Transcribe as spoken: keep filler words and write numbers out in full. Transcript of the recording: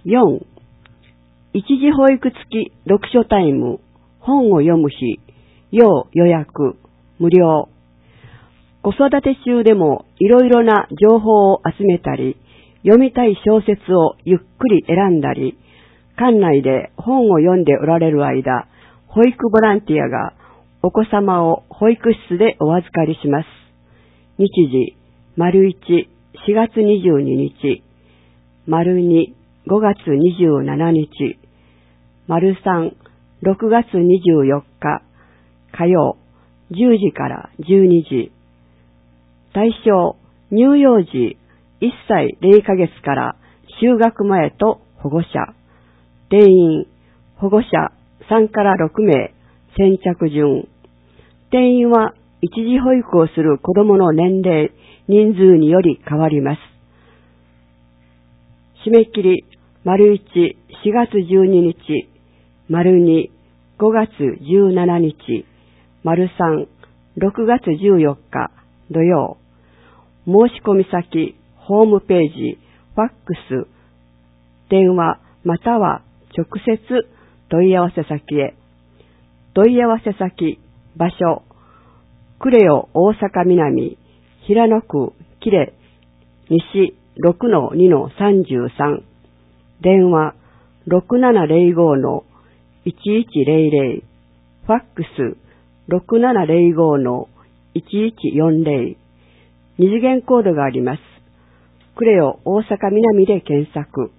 よん、一時保育付き読書タイム、本を読む日、要予約、無料。子育て中でもいろいろな情報を集めたり、読みたい小説をゆっくり選んだり、館内で本を読んでおられる間、保育ボランティアがお子様を保育室でお預かりします。日時、丸いち、しがつにじゅうににち、丸に、ごがつにじゅうしちにち、丸さん、ろくがつにじゅうよっか、火曜、じゅうじからじゅうにじ。対象、乳幼児いっさいれいかげつから就学前と保護者。定員、保護者さんからろくめい、先着順。定員は一時保育をする子どもの年齢、人数により変わります。締め切り、丸いち、しがつじゅうににち、丸に、ごがつじゅうしちにち、丸さん、ろくがつじゅうよっか、土曜。申し込み先、ホームページ、ファックス、電話または直接問い合わせ先へ。問い合わせ先、場所、クレオ大阪南、平野区キレ西 ろくのにのさんじゅうさん。電話 ろくななぜろごのいちいちぜろぜろ。ファックス ろくななぜろごのいちいちよんぜろ。二次元コードがあります。クレオ大阪南で検索。